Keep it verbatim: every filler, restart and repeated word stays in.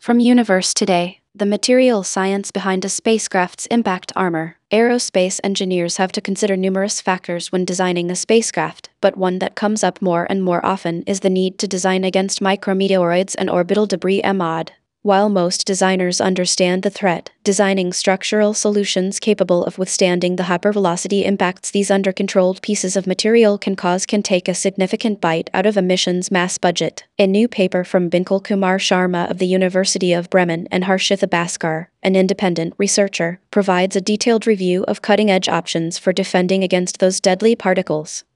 From Universe Today, the material science behind a spacecraft's impact armor. Aerospace engineers have to consider numerous factors when designing a spacecraft, but one that comes up more and more often is the need to design against micrometeoroids and orbital debris (M O D). While most designers understand the threat, designing structural solutions capable of withstanding the hypervelocity impacts these under-controlled pieces of material can cause can take a significant bite out of a mission's mass budget. A new paper from Binkul Kumar Sharma of the University of Bremen and Harshitha Bhaskar, an independent researcher, provides a detailed review of cutting-edge options for defending against those deadly particles.